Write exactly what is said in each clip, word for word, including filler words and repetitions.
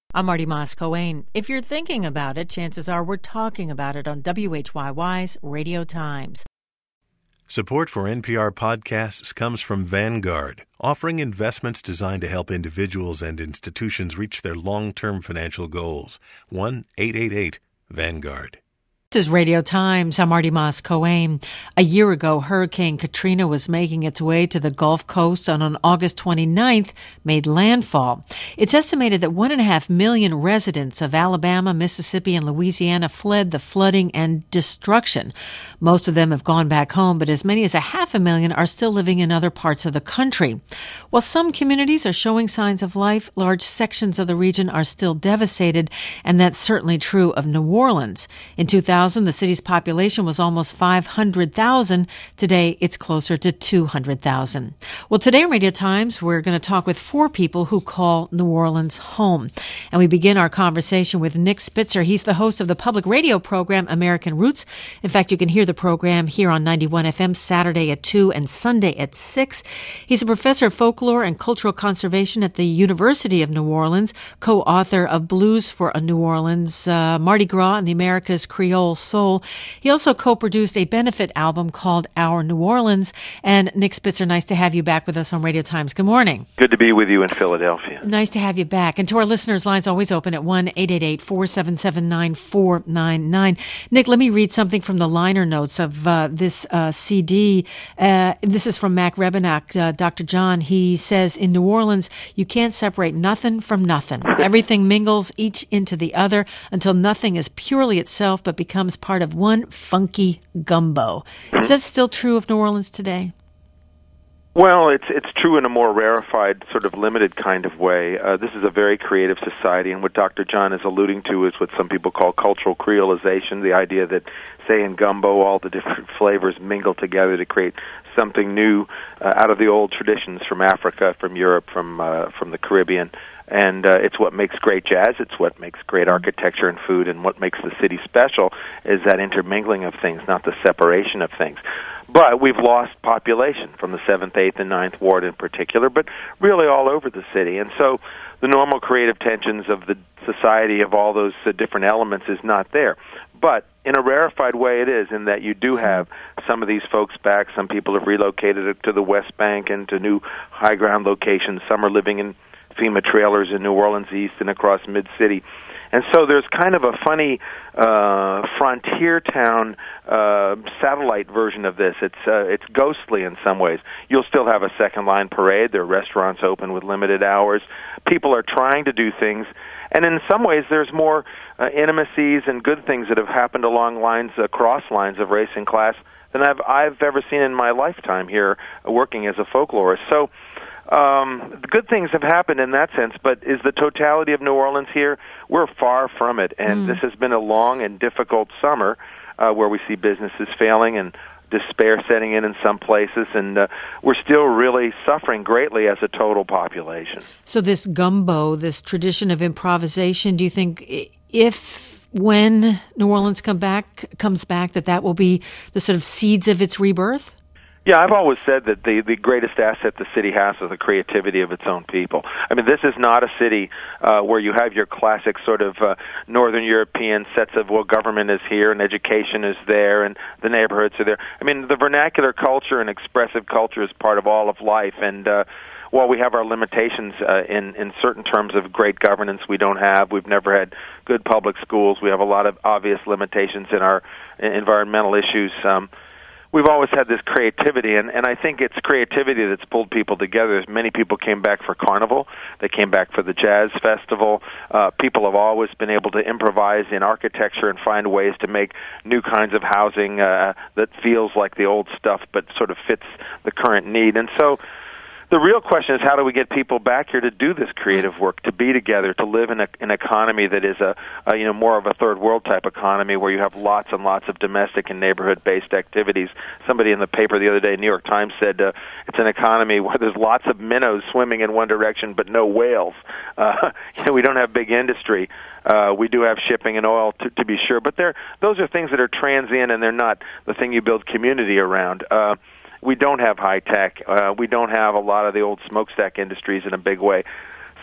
I'm Marty Moss-Coane. If you're thinking about it, chances are we're talking about it on W H Y Y's Radio Times. Support for N P R podcasts comes from Vanguard, offering investments designed to help individuals and institutions reach their long-term financial goals. one eight eight eight Vanguard. This is Radio Times. I'm Marty Moss-Coane. A year ago, Hurricane Katrina was making its way to the Gulf Coast and on August twenty-ninth made landfall. It's estimated that one and a half million residents of Alabama, Mississippi, and Louisiana fled the flooding and destruction. Most of them have gone back home, but as many as a half a million are still living in other parts of the country. While some communities are showing signs of life, large sections of the region are still devastated, and that's certainly true of New Orleans. In two thousand, the city's population was almost five hundred thousand. Today, it's closer to two hundred thousand. Well, today on Radio Times, we're going to talk with four people who call New Orleans home. And we begin our conversation with Nick Spitzer. He's the host of the public radio program American Roots. In fact, you can hear the program here on ninety-one F M Saturday at two and Sunday at six. He's a professor of folklore and cultural conservation at the University of New Orleans, co-author of Blues for a New Orleans, uh, Mardi Gras and the America's Creole Soul. He also co-produced a benefit album called Our New Orleans. And Nick Spitzer, nice to have you back with us on Radio Times. Good morning. Good to be with you in Philadelphia. Nice to have you back. And to our listeners, lines always open at one eight eight eight, four seven seven, nine four nine nine. Nick, let me read something from the liner notes of uh, this uh, C D. Uh, this is from Mac Rebennack, uh, Doctor John. He says, in New Orleans, you can't separate nothing from nothing. Everything mingles each into the other until nothing is purely itself but becomes part of one funky gumbo. Is that still true of New Orleans today? Well, it's it's true in a more rarefied, sort of limited kind of way. Uh, this is a very creative society, and what Doctor John is alluding to is what some people call cultural creolization, the idea that, say, in gumbo, all the different flavors mingle together to create something new uh, out of the old traditions from Africa, from Europe, from uh, from the Caribbean. And uh, it's what makes great jazz, it's what makes great architecture and food, and what makes the city special is that intermingling of things, not the separation of things. But we've lost population from the seventh, eighth, and ninth Ward in particular, but really all over the city. And so the normal creative tensions of the society of all those uh, different elements is not there. But in a rarefied way it is, in that you do have some of these folks back. Some people have relocated to the West Bank and to new high ground locations. Some are living in FEMA trailers in New Orleans East and across Mid-City. And so there's kind of a funny uh, frontier town uh, satellite version of this. It's uh, it's ghostly in some ways. You'll still have a second line parade. There are restaurants open with limited hours. People are trying to do things. And in some ways there's more uh, intimacies and good things that have happened along lines, across lines of race and class than I've, I've ever seen in my lifetime here uh, working as a folklorist. So Um, good things have happened in that sense, but is the totality of New Orleans here? We're far from it, and mm. this has been a long and difficult summer uh, where we see businesses failing and despair setting in in some places, and uh, we're still really suffering greatly as a total population. So this gumbo, this tradition of improvisation, do you think if, when New Orleans come back, comes back, that that will be the sort of seeds of its rebirth? Yeah, I've always said that the, the greatest asset the city has is the creativity of its own people. I mean, this is not a city uh, where you have your classic sort of uh, Northern European sets of, well, government is here and education is there and the neighborhoods are there. I mean, the vernacular culture and expressive culture is part of all of life, and uh, while we have our limitations uh, in, in certain terms of great governance we don't have, we've never had good public schools, we have a lot of obvious limitations in our environmental issues. Um, We've always had this creativity, and, and I think it's creativity that's pulled people together. Many people came back for Carnival. They came back for the Jazz Festival. Uh, people have always been able to improvise in architecture and find ways to make new kinds of housing uh, that feels like the old stuff but sort of fits the current need. And so the real question is, how do we get people back here to do this creative work, to be together, to live in a, an economy that is a, a you know more of a third world type economy where you have lots and lots of domestic and neighborhood based activities. Somebody in the paper the other day, New York Times, said uh, it's an economy where there's lots of minnows swimming in one direction but no whales. Uh, you know, we don't have big industry. Uh, we do have shipping and oil, to, to be sure, but they're, those are things that are transient and they're not the thing you build community around. Uh, We don't have high tech. Uh, we don't have a lot of the old smokestack industries in a big way.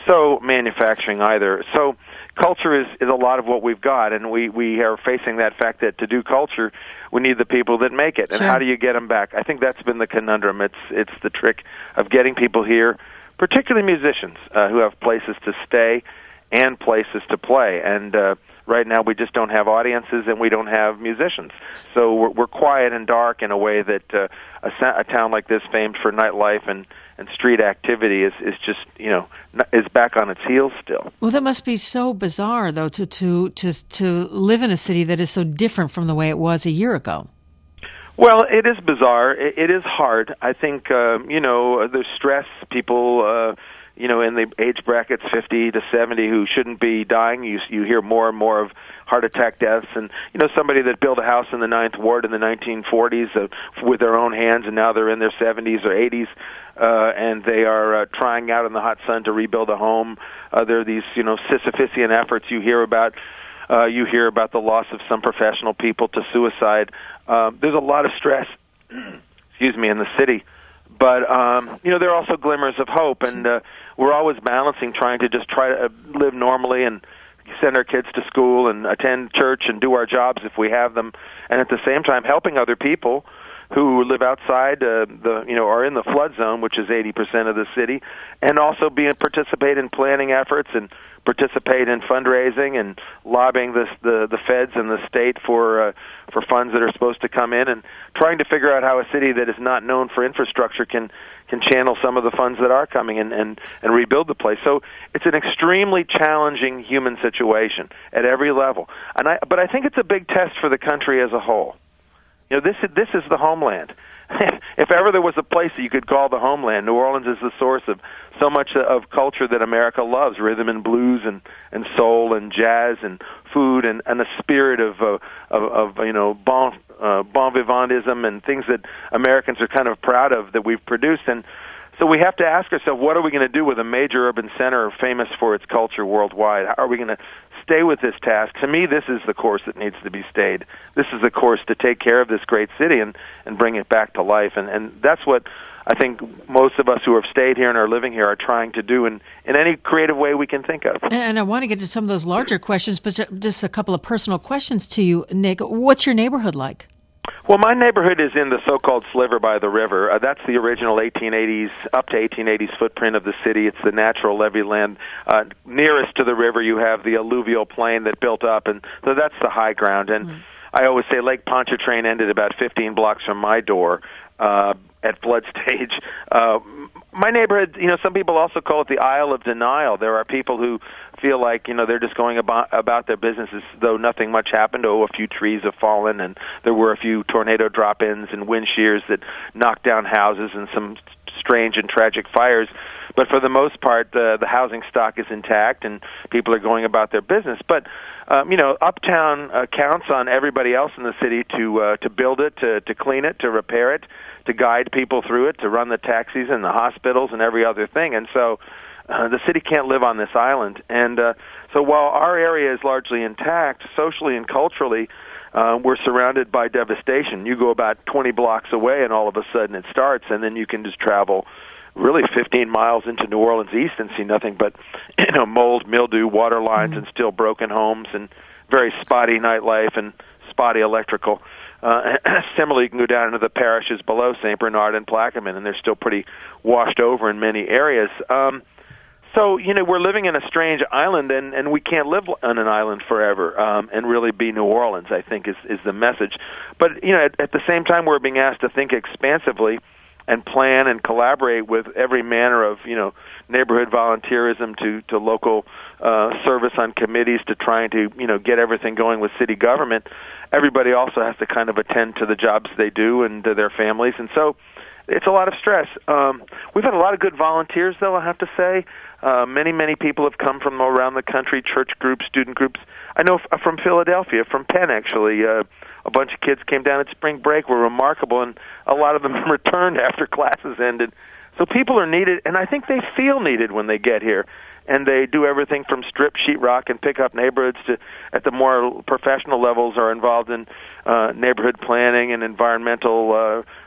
so manufacturing either. So culture is, is a lot of what we've got, and we, we are facing that fact that to do culture, we need the people that make it. And sure. how do you get them back? I think that's been the conundrum. It's it's the trick of getting people here, particularly musicians uh, who have places to stay and places to play. And uh, right now we just don't have audiences and we don't have musicians. So we're, we're quiet and dark in a way that uh, a, a town like this, famed for nightlife and, and street activity, is, is just, you know, is back on its heels still. Well, that must be so bizarre, though, to, to, to, to live in a city that is so different from the way it was a year ago. Well, it is bizarre. It, it is hard. I think, uh, you know, there's stress. People, uh, you know, in the age brackets fifty to seventy who shouldn't be dying. You, you hear more and more of heart attack deaths. And, you know, somebody that built a house in the Ninth Ward in the nineteen forties uh, with their own hands, and now they're in their seventies or eighties, uh, and they are uh, trying out in the hot sun to rebuild a home. Uh, there are these, you know, Sisyphusian efforts you hear about. Uh, you hear about the loss of some professional people to suicide. Uh, there's a lot of stress, excuse me, in the city. But, um, you know, there are also glimmers of hope, and uh, we're always balancing trying to just try to live normally and send our kids to school and attend church and do our jobs if we have them, and at the same time helping other people who live outside uh, the, you know, are in the flood zone, which is eighty percent of the city, and also being participate in planning efforts and participate in fundraising and lobbying the the, the feds and the state for uh, for funds that are supposed to come in, and trying to figure out how a city that is not known for infrastructure can can channel some of the funds that are coming and and, and rebuild the place. So it's an extremely challenging human situation at every level, and I but I think it's a big test for the country as a whole. You know, this is, this is the homeland. If ever there was a place that you could call the homeland, New Orleans is the source of so much of culture that America loves: rhythm and blues, and, and soul, and jazz, and food, and, and a spirit of, uh, of of you know bon uh, bon vivantism and things that Americans are kind of proud of that we've produced. And so we have to ask ourselves, what are we going to do with a major urban center famous for its culture worldwide? How are we going to stay with this task? To me, this is the course that needs to be stayed. This is the course to take care of this great city and, and bring it back to life. And, and that's what I think most of us who have stayed here and are living here are trying to do in, in any creative way we can think of. And I want to get to some of those larger questions, but just a couple of personal questions to you, Nick. What's your neighborhood like? Well, my neighborhood is in the so-called sliver by the river. Uh, that's the original eighteen eighties, up to eighteen eighties footprint of the city. It's the natural levee land. Uh, nearest to the river, you have the alluvial plain that built up, and so that's the high ground. And mm. I always say Lake Pontchartrain ended about fifteen blocks from my door uh, at flood stage. Uh, my neighborhood, you know, some people also call it the Isle of Denial. There are people who feel like, you know, they're just going about, about their business as though nothing much happened. Oh, a few trees have fallen, and there were a few tornado drop-ins and wind shears that knocked down houses and some strange and tragic fires. But for the most part, uh, the housing stock is intact, and people are going about their business. But, um, you know, Uptown uh, counts on everybody else in the city to uh, to build it, to, to clean it, to repair it, to guide people through it, to run the taxis and the hospitals and every other thing. And so Uh, the city can't live on this island. And uh, so while our area is largely intact, socially and culturally, uh, we're surrounded by devastation. You go about twenty blocks away, and all of a sudden it starts, and then you can just travel really fifteen miles into New Orleans East and see nothing but, you know, mold, mildew, water lines, mm-hmm. and still broken homes, and very spotty nightlife and spotty electrical. Uh, similarly, you can go down into the parishes below Saint Bernard and Plaquemine, and they're still pretty washed over in many areas. Um, So, you know, we're living in a strange island, and, and we can't live on an island forever um, and really be New Orleans, I think, is, is the message. But, you know, at, at the same time, we're being asked to think expansively and plan and collaborate with every manner of, you know, neighborhood volunteerism to, to local uh, service on committees to trying to, you know, get everything going with city government. Everybody also has to kind of attend to the jobs they do and to their families, and so it's a lot of stress. Um, we've had a lot of good volunteers, though, I have to say. Uh, many, many people have come from around the country, church groups, student groups. I know f- from Philadelphia, from Penn, actually. Uh, a bunch of kids came down at spring break, were remarkable, and a lot of them returned after classes ended. So people are needed, and I think they feel needed when they get here. And they do everything from strip sheetrock and pick up neighborhoods to, at the more professional levels, are involved in uh, neighborhood planning and environmental uh,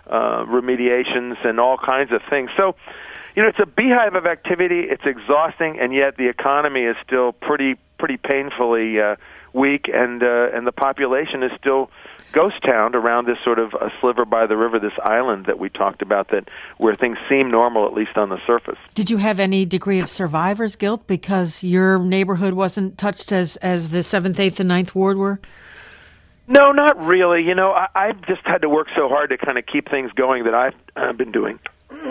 uh, remediations and all kinds of things. So, you know, it's a beehive of activity. It's exhausting, and yet the economy is still pretty pretty painfully uh, weak, and uh, and the population is still ghost town around this sort of a sliver by the river, this island that we talked about, that where things seem normal, at least on the surface. Did you have any degree of survivor's guilt because your neighborhood wasn't touched as, as the seventh, eighth, and ninth Ward were? No, not really. You know, I, I've just had to work so hard to kind of keep things going that I've uh, been doing.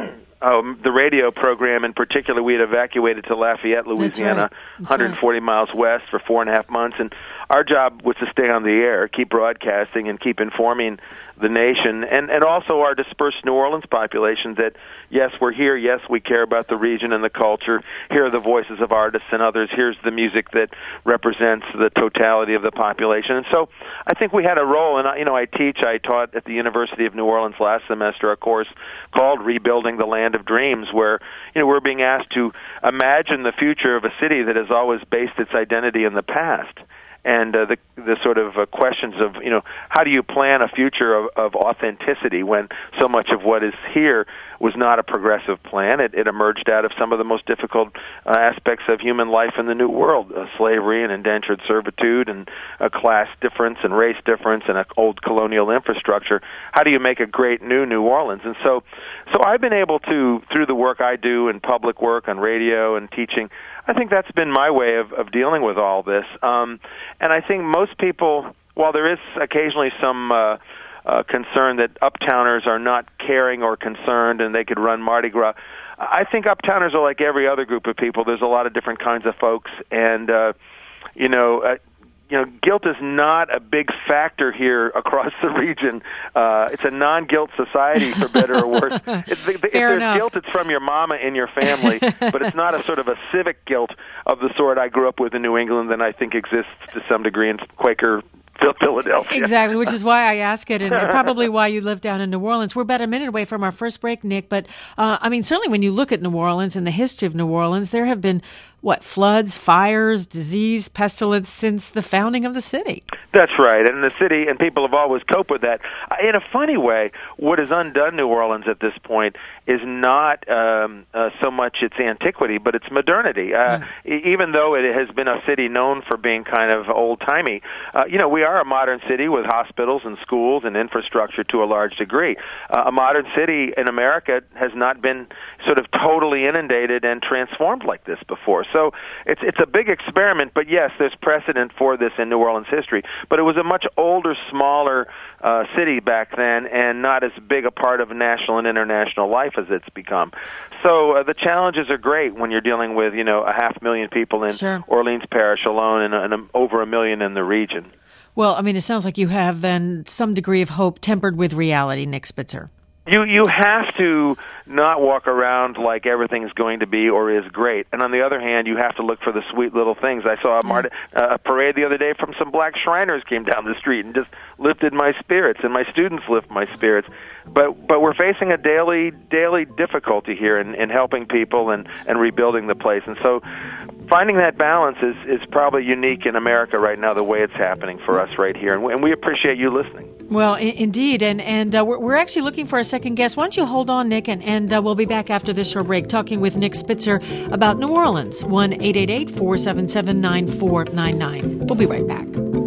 Um, the radio program in particular, we had evacuated to Lafayette, Louisiana, That's one hundred forty right. miles west for four and a half months, and our job was to stay on the air, keep broadcasting, and keep informing the nation, and, and also our dispersed New Orleans population that, yes, we're here, yes, we care about the region and the culture, here are the voices of artists and others, here's the music that represents the totality of the population. And so I think we had a role, and, I, you know, I teach, I taught at the University of New Orleans last semester a course called Rebuilding the Land of Dreams, where, you know, we're being asked to imagine the future of a city that has always based its identity in the past. And uh, the the sort of uh, questions of, you know, how do you plan a future of, of authenticity when so much of what is here was not a progressive plan? It, it emerged out of some of the most difficult uh, aspects of human life in the New World, uh, slavery and indentured servitude and uh, class difference and race difference and an old colonial infrastructure. How do you make a great new New Orleans? And so, so I've been able to, through the work I do in public work, on radio and teaching, I think that's been my way of, of dealing with all this. Um, and I think most people, while there is occasionally some uh, uh, concern that uptowners are not caring or concerned and they could run Mardi Gras, I think uptowners are like every other group of people. There's a lot of different kinds of folks. And, uh, you know, uh, you know, guilt is not a big factor here across the region. Uh, it's a non-guilt society, for better or worse. If, if there's enough. guilt, it's from your mama in your family, but it's not a sort of a civic guilt of the sort I grew up with in New England that I think exists to some degree in Quaker Philadelphia. Exactly, which is why I ask it, and probably why you live down in New Orleans. We're about a minute away from our first break, Nick, but uh, I mean, certainly when you look at New Orleans and the history of New Orleans, there have been, what, floods, fires, disease, pestilence since the founding of the city. That's right, and the city and people have always coped with that. In a funny way, what has undone New Orleans at this point is not um, uh, so much its antiquity, but its modernity. Uh, mm. Even though it has been a city known for being kind of old-timey, uh, you know, we are a modern city with hospitals and schools and infrastructure to a large degree. Uh, a modern city in America has not been sort of totally inundated and transformed like this before. So it's it's a big experiment, but yes, there's precedent for this in New Orleans history. But it was a much older, smaller uh, city back then, and not as big a part of national and international life as it's become. So uh, the challenges are great when you're dealing with, you know, a half million people in Sure. Orleans Parish alone, and, and um, over a million in the region. Well, I mean, it sounds like you have then some degree of hope tempered with reality, Nick Spitzer. You you have to not walk around like everything's going to be or is great. And on the other hand, you have to look for the sweet little things. I saw a, Mardi, uh, a parade the other day from some black Shriners came down the street and just lifted my spirits, and my students lift my spirits. But but we're facing a daily daily difficulty here in, in helping people and, and rebuilding the place. And so finding that balance is, is probably unique in America right now, the way it's happening for us right here. And we, and we appreciate you listening. Well, I- indeed, and and uh, we're, we're actually looking for a second guest. Why don't you hold on, Nick, and, and uh, we'll be back after this short break talking with Nick Spitzer about New Orleans. one eight eight eight, four seven seven, nine four nine nine. We'll be right back.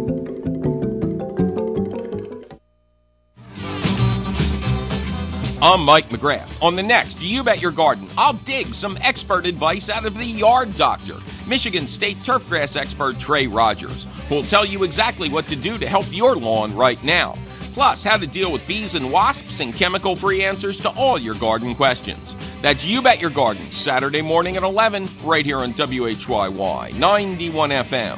I'm Mike McGrath. On the next You Bet Your Garden, I'll dig some expert advice out of the Yard Doctor, Michigan State turfgrass expert Trey Rogers, who will tell you exactly what to do to help your lawn right now. Plus, how to deal with bees and wasps and chemical-free answers to all your garden questions. That's You Bet Your Garden, Saturday morning at eleven, right here on W H Y Y ninety-one F M.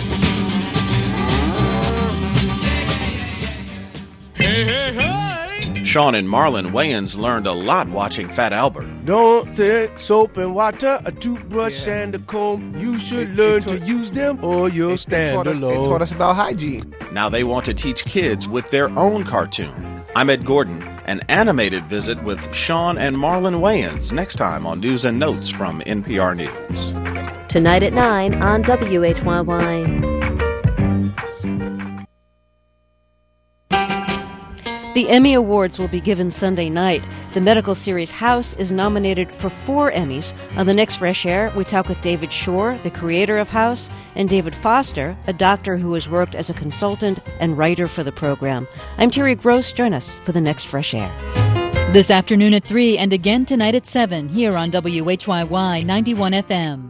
Hey, hey, hey! Sean and Marlon Wayans learned a lot watching Fat Albert. Don't take soap and water, a toothbrush yeah. and a comb. You should it, learn it taught, to use them or you'll it, stand it taught us, alone. It taught us about hygiene. Now they want to teach kids with their own cartoon. I'm Ed Gordon, an animated visit with Sean and Marlon Wayans next time on News and Notes from N P R News. Tonight at nine on W H Y Y. The Emmy Awards will be given Sunday night. The medical series House is nominated for four Emmys. On the next Fresh Air, we talk with David Shore, the creator of House, and David Foster, a doctor who has worked as a consultant and writer for the program. I'm Terry Gross. Join us for the next Fresh Air. This afternoon at three and again tonight at seven here on W H Y Y ninety-one F M.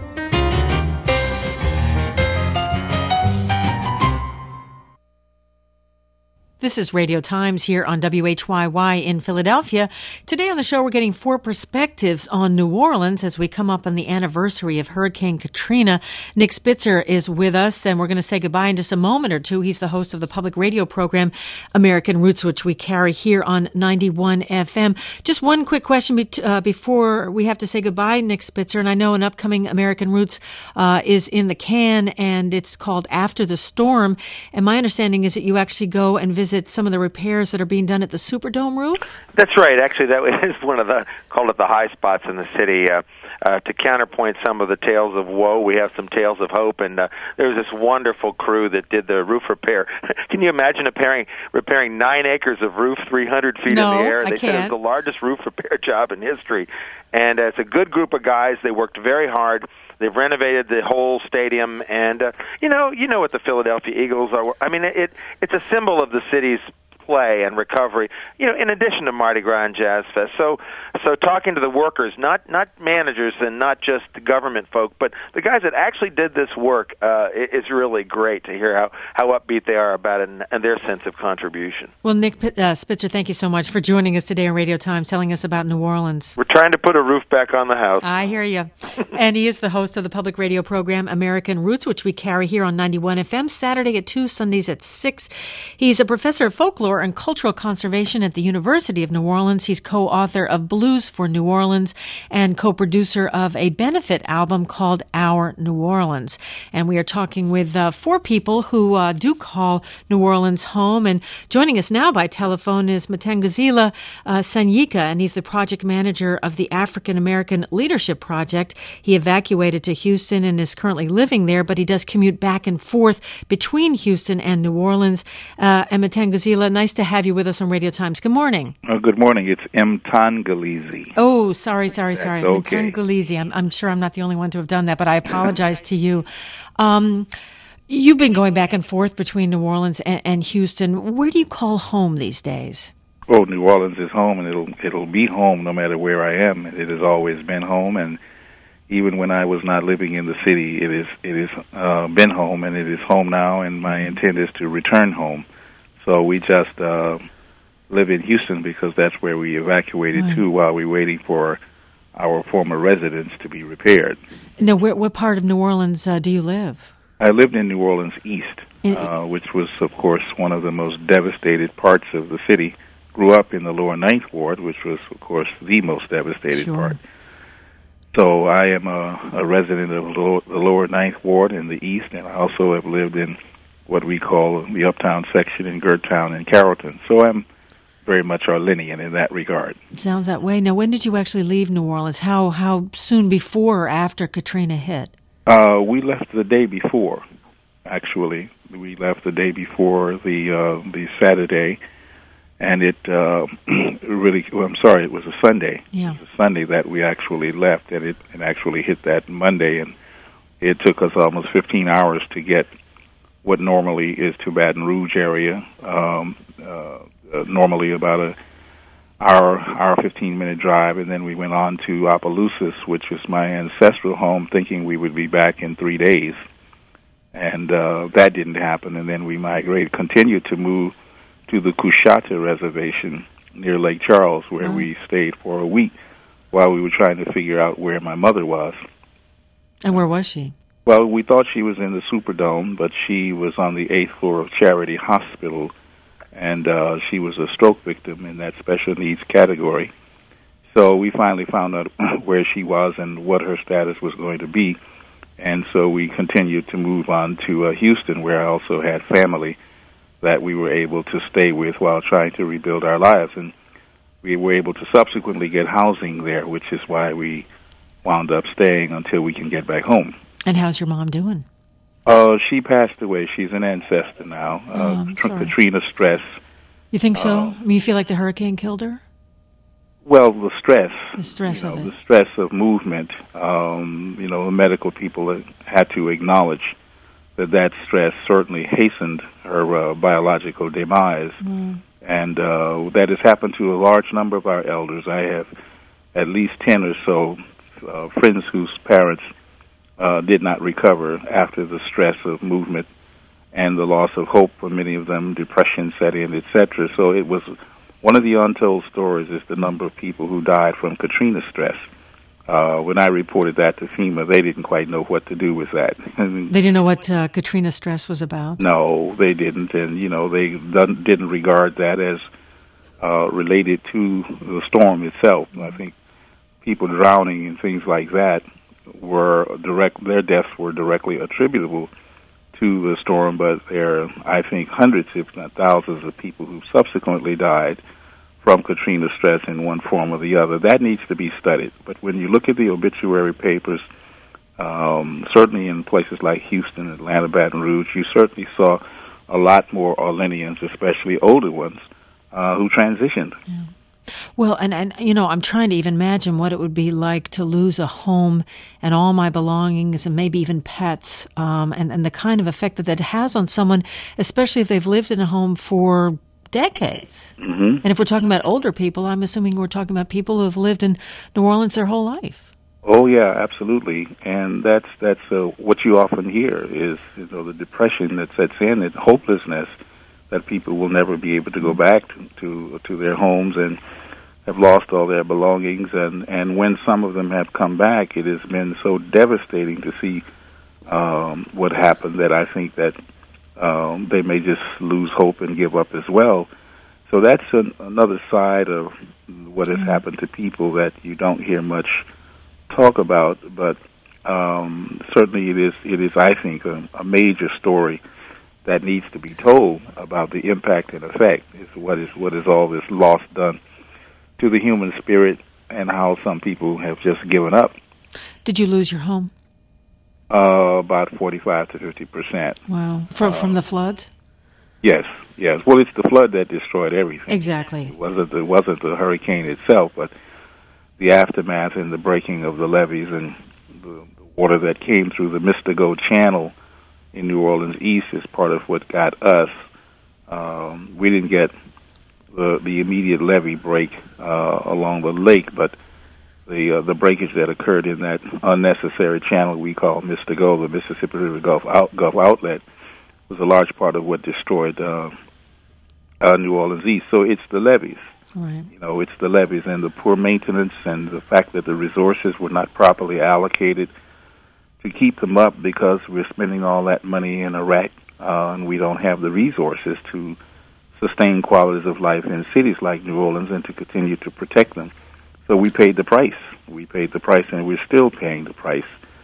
This is Radio Times here on W H Y Y in Philadelphia. Today on the show, we're getting four perspectives on New Orleans as we come up on the anniversary of Hurricane Katrina. Nick Spitzer is with us, and we're going to say goodbye in just a moment or two. He's the host of the public radio program American Roots, which we carry here on ninety-one F M. Just one quick question be- uh, before we have to say goodbye, Nick Spitzer. And I know an upcoming American Roots uh, is in the can, and it's called After the Storm. And my understanding is that you actually go and visit some of the repairs that are being done at the Superdome roof? That's right. Actually, that is one of the, call it the high spots in the city. Uh, uh, to counterpoint some of the tales of woe, we have some tales of hope, and uh, there was this wonderful crew that did the roof repair. Can you imagine repairing, repairing nine acres of roof three hundred feet no, in the air? I They can't. said it was the largest roof repair job in history. And uh, it's a good group of guys. They worked very hard. They've renovated the whole stadium, and uh, you know, you know what the Philadelphia Eagles are. I mean, it it's a symbol of the city's play and recovery, you know, in addition to Mardi Gras and Jazz Fest. So, so talking to the workers, not not managers and not just the government folk, but the guys that actually did this work, uh, is really great to hear how, how upbeat they are about it and, and their sense of contribution. Well, Nick uh, Spitzer, thank you so much for joining us today on Radio Times, telling us about New Orleans. We're trying to put a roof back on the house. I hear you. And he is the host of the public radio program American Roots, which we carry here on ninety-one F M, Saturday at two, Sundays at six. He's a professor of folklore and cultural conservation at the University of New Orleans. He's co-author of Blues for New Orleans and co-producer of a benefit album called Our New Orleans. And we are talking with uh, four people who uh, do call New Orleans home. And joining us now by telephone is Mtangazila uh, Sanyika, and he's the project manager of the African American Leadership Project. He evacuated to Houston and is currently living there, but he does commute back and forth between Houston and New Orleans. Uh, and Mtangazila, nice to have you with us on Radio Times. Good morning. Oh, good morning. It's Mtangalizi. Oh, sorry, sorry, sorry. That's okay. Mtangalizi. I'm, I'm sure I'm not the only one to have done that, but I apologize to you. Um, you've been going back and forth between New Orleans and, and Houston. Where do you call home these days? Oh, New Orleans is home, and it'll it'll be home no matter where I am. It has always been home, and even when I was not living in the city, it is it is uh, been home, and it is home now. And my intent is to return home. So we just uh, live in Houston because that's where we evacuated right. to while we were waiting for our former residence to be repaired. Now, where, what part of New Orleans uh, do you live? I lived in New Orleans East, uh, which was, of course, one of the most devastated parts of the city. Grew up in the lower Ninth Ward, which was, of course, the most devastated sure. part. So I am a, a resident of the lower, the lower Ninth Ward in the East, and I also have lived in what we call the Uptown section in Gertown and Carrollton. So I'm very much Arlenian in that regard. It sounds that way. Now, when did you actually leave New Orleans? How how soon before or after Katrina hit? Uh, we left the day before, actually. We left the day before the uh, the Saturday, and it uh, really, well, I'm sorry, it was a Sunday. Yeah. It was a Sunday that we actually left, and it, it actually hit that Monday, and it took us almost fifteen hours to get what normally is to Baton Rouge area, um, uh, uh, normally about a hour, hour, fifteen-minute drive, and then we went on to Opelousas, which was my ancestral home, thinking we would be back in three days. And uh, that didn't happen, and then we migrated, continued to move to the Coushatta Reservation near Lake Charles, where mm-hmm. we stayed for a week while we were trying to figure out where my mother was. And where was she? Well, we thought she was in the Superdome, but she was on the eighth floor of Charity Hospital, and uh, she was a stroke victim in that special needs category. So we finally found out where she was and what her status was going to be, and so we continued to move on to uh, Houston, where I also had family that we were able to stay with while trying to rebuild our lives, and we were able to subsequently get housing there, which is why we wound up staying until we can get back home. And how's your mom doing? Uh, she passed away. She's an ancestor now. Oh, Uh, I'm sorry. Katrina stress You think so? Uh, I mean, you feel like the hurricane killed her? Well, the stress. The stress you know, of it. The stress of movement. Um, you know, the medical people had to acknowledge that that stress certainly hastened her uh, biological demise. Mm. And uh, that has happened to a large number of our elders. I have at least ten or so uh, friends whose parents uh, did not recover after the stress of movement and the loss of hope for many of them, depression set in, et cetera. So it was one of the untold stories is the number of people who died from Katrina stress. Uh, when I reported that to FEMA, they didn't quite know what to do with that. They didn't know what uh, Katrina stress was about? No, they didn't. And, you know, they done, didn't regard that as uh, related to the storm itself. I think people drowning and things like that were direct, their deaths were directly attributable to the storm, but there are, I think, hundreds, if not thousands, of people who subsequently died from Katrina stress in one form or the other. That needs to be studied. But when you look at the obituary papers, um, certainly in places like Houston, Atlanta, Baton Rouge, you certainly saw a lot more Orleanians, especially older ones, uh, who transitioned. Yeah. Well, and, and, you know, I'm trying to even imagine what it would be like to lose a home and all my belongings and maybe even pets, um, and, and the kind of effect that that has on someone, especially if they've lived in a home for decades. Mm-hmm. And if we're talking about older people, I'm assuming we're talking about people who have lived in New Orleans their whole life. Oh, yeah, absolutely. And that's that's uh, what you often hear is, you know, the depression that sets in, and hopelessness that people will never be able to go back to, to to their homes and have lost all their belongings. And, and when some of them have come back, it has been so devastating to see um, what happened that I think that um, they may just lose hope and give up as well. So that's an, another side of what has happened to people that you don't hear much talk about, but um, certainly it is, it is, I think, a, a major story that needs to be told about the impact and effect. Is what is what is all this loss done to the human spirit, and how some people have just given up. Did you lose your home? Uh, about forty-five to fifty percent. Wow, from uh, from the floods? Yes, yes. Well, it's the flood that destroyed everything. Exactly. It wasn't the, it wasn't the hurricane itself, but the aftermath and the breaking of the levees and the, the water that came through the Mystigo Channel in New Orleans East is part of what got us. Um, we didn't get the, the immediate levee break uh, along the lake, but the uh, the breakage that occurred in that unnecessary channel we call Mystigo, the Mississippi River Gulf, out, Gulf outlet, was a large part of what destroyed uh, uh, New Orleans East. So it's the levees. Right. You know, it's the levees and the poor maintenance and the fact that the resources were not properly allocated to keep them up, because we're spending all that money in Iraq uh, and we don't have the resources to sustain qualities of life in cities like New Orleans and to continue to protect them. So we paid the price. We paid the price, and we're still paying the price.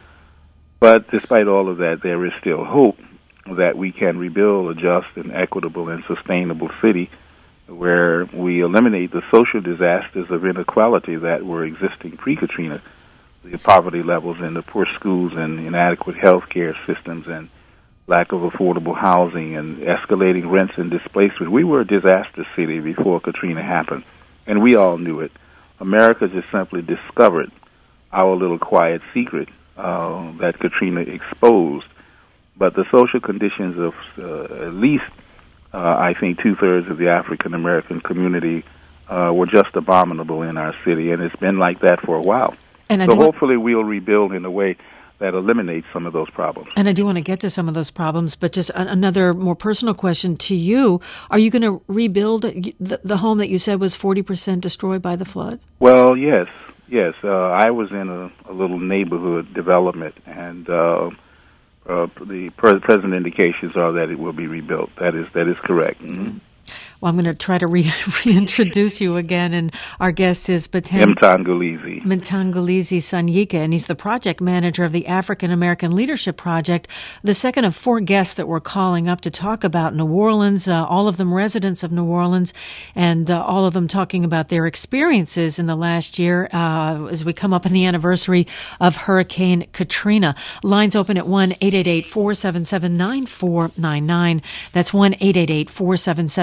But despite all of that, there is still hope that we can rebuild a just and equitable and sustainable city where we eliminate the social disasters of inequality that were existing pre-Katrina, the poverty levels and the poor schools and inadequate health care systems and lack of affordable housing and escalating rents and displacement. We were a disaster city before Katrina happened, and we all knew it. America just simply discovered our little quiet secret uh, that Katrina exposed. But the social conditions of uh, at least, uh, I think, two-thirds of the African-American community uh, were just abominable in our city, and it's been like that for a while. And so hopefully we'll rebuild in a way that eliminates some of those problems. And I do want to get to some of those problems, but just a- another more personal question to you. Are you going to rebuild the, the home that you said was forty percent destroyed by the flood? Well, yes, yes. Uh, I was in a, a little neighborhood development, and uh, uh, the pre- present indications are that it will be rebuilt. That is that is correct. Mm-hmm. Well, I'm going to try to re- reintroduce you again, and our guest is Batem Mtangulisi. Mtangulisi Sanyika, and he's the project manager of the African American Leadership Project, the second of four guests that we're calling up to talk about New Orleans, uh, all of them residents of New Orleans, and uh, all of them talking about their experiences in the last year uh, as we come up on the anniversary of Hurricane Katrina. Lines open at one eight eight eight, four seven seven, nine four nine nine. That's one eight eight eight, four seven seven, W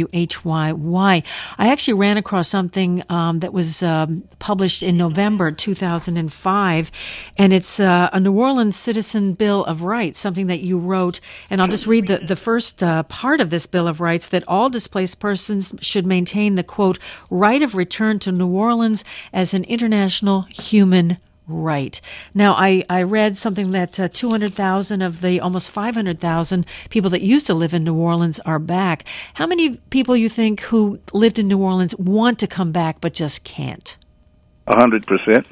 W H Y Y. I actually ran across something um, that was um, published in November two thousand five, and it's uh, a New Orleans Citizen Bill of Rights, something that you wrote. And I'll just read the, the first uh, part of this Bill of Rights, that all displaced persons should maintain the, quote, right of return to New Orleans as an international human right. Now, I, I read something that uh, two hundred thousand of the almost five hundred thousand people that used to live in New Orleans are back. How many people you think who lived in New Orleans want to come back but just can't? A hundred percent.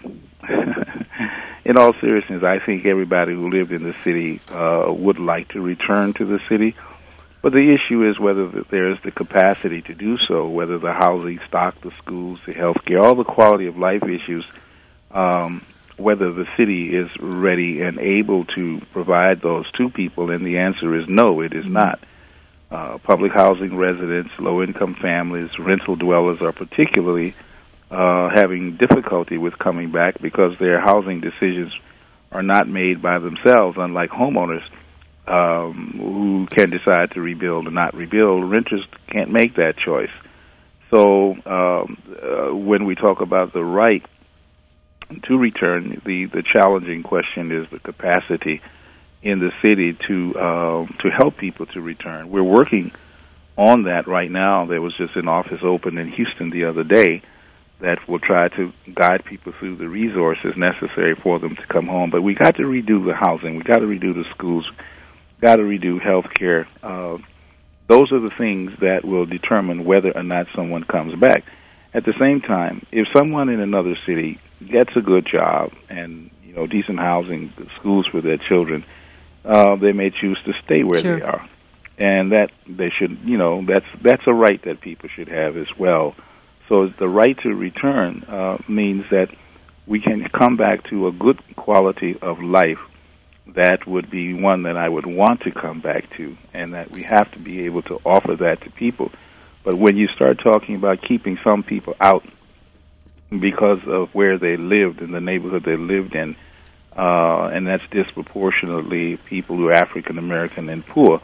In all seriousness, I think everybody who lived in the city uh, would like to return to the city. But the issue is whether there is the capacity to do so, whether the housing stock, the schools, the health care, all the quality of life issues, um, whether the city is ready and able to provide those to people, and the answer is no, it is not. Uh, public housing residents, low-income families, rental dwellers are particularly uh, having difficulty with coming back because their housing decisions are not made by themselves, unlike homeowners um, who can decide to rebuild or not rebuild. Renters can't make that choice. So um, uh, when we talk about the right to return, the, the challenging question is the capacity in the city to um, to help people to return. We're working on that right now. There was just an office opened in Houston the other day that will try to guide people through the resources necessary for them to come home. But we got to redo the housing. We got to redo the schools. Got to redo health care. Uh, those are the things that will determine whether or not someone comes back. At the same time, if someone in another city gets a good job and, you know, decent housing, schools for their children, uh, they may choose to stay where Sure. they are, and that they should, you know, that's that's a right that people should have as well. So the right to return uh, means that we can come back to a good quality of life that would be one that I would want to come back to, and that we have to be able to offer that to people. But when you start talking about keeping some people out because of where they lived, in the neighborhood they lived in, uh, and that's disproportionately people who are African American and poor,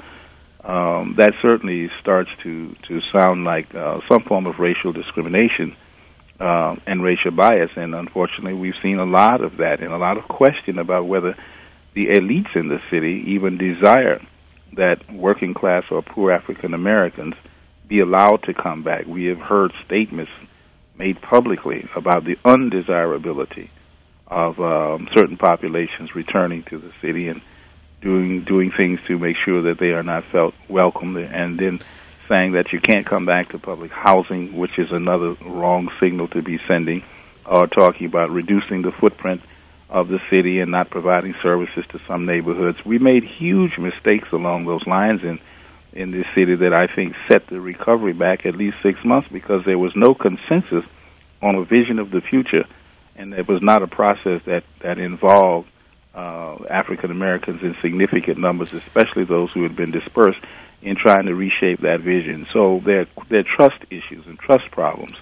um, that certainly starts to, to sound like uh, some form of racial discrimination uh, and racial bias. And unfortunately, we've seen a lot of that and a lot of question about whether the elites in the city even desire that working class or poor African Americans be allowed to come back. We have heard statements made publicly about the undesirability of um, certain populations returning to the city and doing doing things to make sure that they are not felt welcome, and then saying that you can't come back to public housing, which is another wrong signal to be sending, or talking about reducing the footprint of the city and not providing services to some neighborhoods. We made huge mistakes along those lines in in this city that I think set the recovery back at least six months because there was no consensus on a vision of the future, and it was not a process that, that involved uh, African Americans in significant numbers, especially those who had been dispersed, in trying to reshape that vision. So there, there are trust issues and trust problems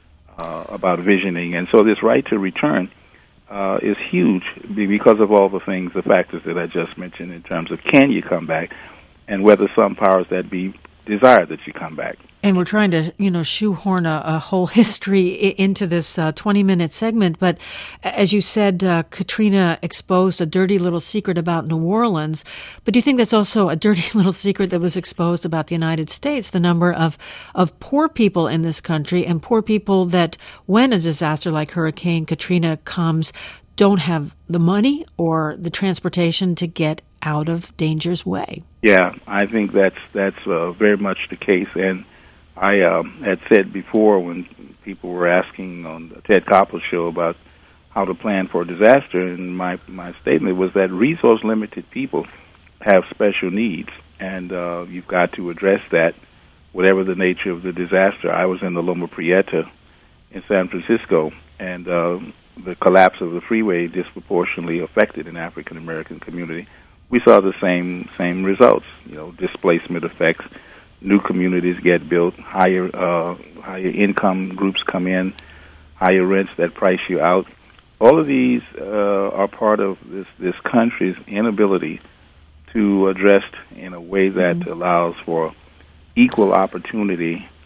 uh, about visioning, and so this right to return uh, is huge because of all the things, the factors that I just mentioned in terms of can you come back, and whether some powers that be desire that you come back. And we're trying to, you know, shoehorn a, a whole history I- into this uh, twenty-minute segment. But as you said, uh, Katrina exposed a dirty little secret about New Orleans. But do you think that's also a dirty little secret that was exposed about the United States, the number of, of poor people in this country, and poor people that, when a disaster like Hurricane Katrina comes, don't have the money or the transportation to get out of danger's way? Yeah, I think that's that's uh, very much the case. And I um, had said before when people were asking on the Ted Koppel show about how to plan for a disaster, and my, my statement was that resource-limited people have special needs, and uh, you've got to address that, whatever the nature of the disaster. I was in the Loma Prieta in San Francisco, and uh, the collapse of the freeway disproportionately affected an African-American community. We saw the same same results, you know, displacement effects. New communities get built, higher uh, higher income groups come in, higher rents that price you out. All of these uh, are part of this, this country's inability to address in a way that mm-hmm. allows for equal opportunity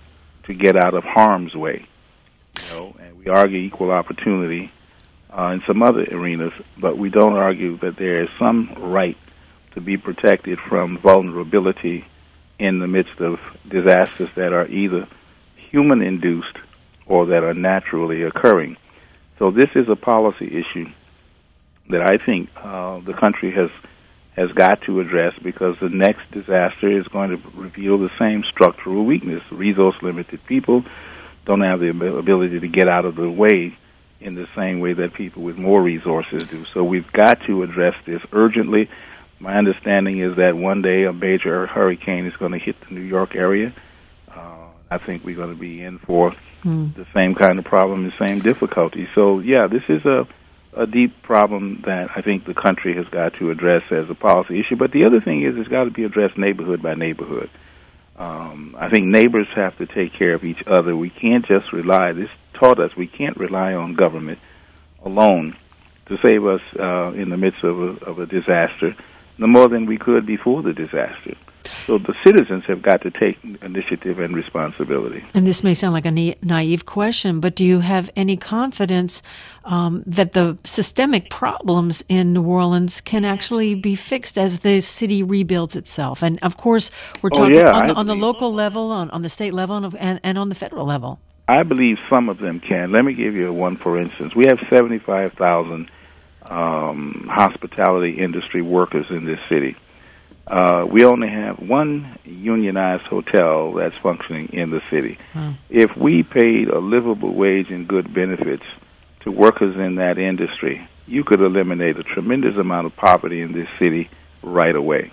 to get out of harm's way. You know, and we argue equal opportunity uh, in some other arenas, but we don't argue that there is some right to be protected from vulnerability in the midst of disasters that are either human-induced or that are naturally occurring. So this is a policy issue that I think uh, the country has has got to address, because the next disaster is going to reveal the same structural weakness. Resource-limited people don't have the ability to get out of the way in the same way that people with more resources do. So we've got to address this urgently. My understanding is that one day a major hurricane is going to hit the New York area. Uh, I think we're going to be in for mm. the same kind of problem, the same difficulty. So, yeah, this is a a deep problem that I think the country has got to address as a policy issue. But the other thing is, it's got to be addressed neighborhood by neighborhood. Um, I think neighbors have to take care of each other. We can't just rely, this taught us, we can't rely on government alone to save us uh, in the midst of a, of a disaster, no more than we could before the disaster. So the citizens have got to take initiative and responsibility. And this may sound like a na- naive question, but do you have any confidence um, that the systemic problems in New Orleans can actually be fixed as the city rebuilds itself? And, of course, we're talking oh, yeah, on, the, I on the local level, on, on the state level, and, and, and on the federal level. I believe some of them can. Let me give you one, for instance. We have seventy-five thousand um, hospitality industry workers in this city. Uh, we only have one unionized hotel that's functioning in the city. Hmm. If we paid a livable wage and good benefits to workers in that industry, you could eliminate a tremendous amount of poverty in this city right away.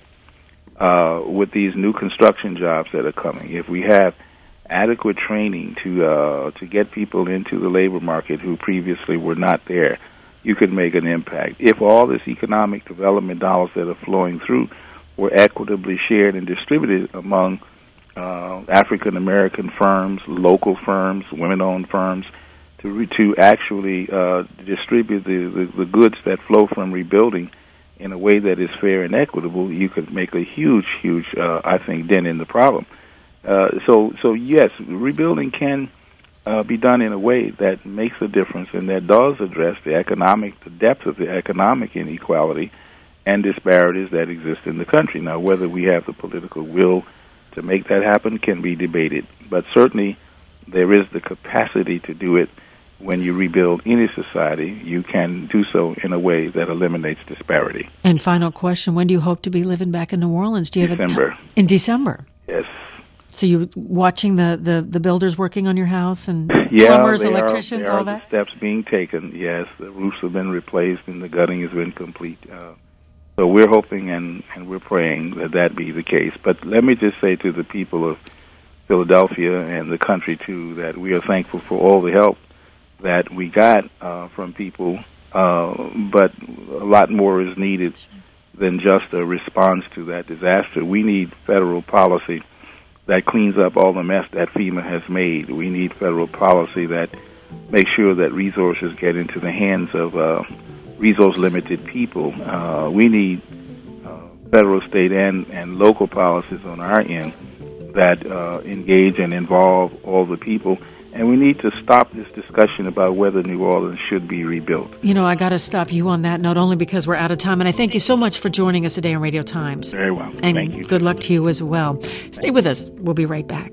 Uh, with these new construction jobs that are coming, if we have adequate training to uh, to get people into the labor market who previously were not there, you could make an impact. If all this economic development dollars that are flowing through were equitably shared and distributed among uh, African American firms, local firms, women-owned firms, to re- to actually uh, distribute the, the, the goods that flow from rebuilding in a way that is fair and equitable, you could make a huge, huge, uh, I think, dent in the problem. Uh, so, so yes, rebuilding can uh, be done in a way that makes a difference and that does address the economic, the depth of the economic inequality and disparities that exist in the country. Now, whether we have the political will to make that happen can be debated, but certainly there is the capacity to do it. When you rebuild any society, you can do so in a way that eliminates disparity. And final question, when do you hope to be living back in New Orleans? Do you have December. A t- in December? Yes. So you watching the, the, the builders working on your house and yeah, plumbers, they electricians, are, there all are that? The steps being taken, yes. The roofs have been replaced and the gutting has been complete. Uh, so we're hoping and, and we're praying that that be the case. But let me just say to the people of Philadelphia and the country, too, that we are thankful for all the help that we got uh, from people, uh, but a lot more is needed than just a response to that disaster. We need federal policy that cleans up all the mess that FEMA has made. We need federal policy that makes sure that resources get into the hands of uh, resource-limited people. Uh, we need uh, federal, state, and, and local policies on our end that uh, engage and involve all the people. And we need to stop this discussion about whether New Orleans should be rebuilt. You know, I got to stop you on that note, only because we're out of time. And I thank you so much for joining us today on Radio Times. Very well. And thank you. Good luck to you as well. Stay with us. We'll be right back.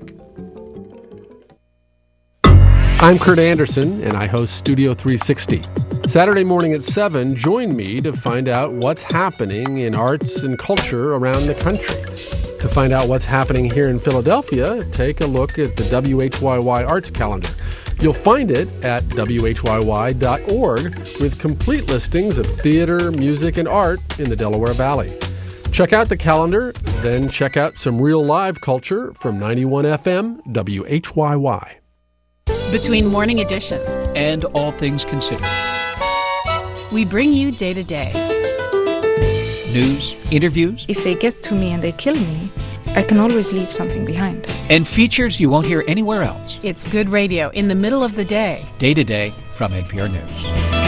I'm Kurt Anderson, and I host Studio three sixty. Saturday morning at seven, join me to find out what's happening in arts and culture around the country. To find out what's happening here in Philadelphia, take a look at the W H Y Y Arts Calendar. You'll find it at W H Y Y dot org with complete listings of theater, music, and art in the Delaware Valley. Check out the calendar, then check out some real live culture from ninety-one F M W H Y Y. Between Morning Edition and All Things Considered, we bring you day to day. News, interviews. If they get to me and they kill me, I can always leave something behind. And features you won't hear anywhere else. It's good radio in the middle of the day. Day to day from N P R News.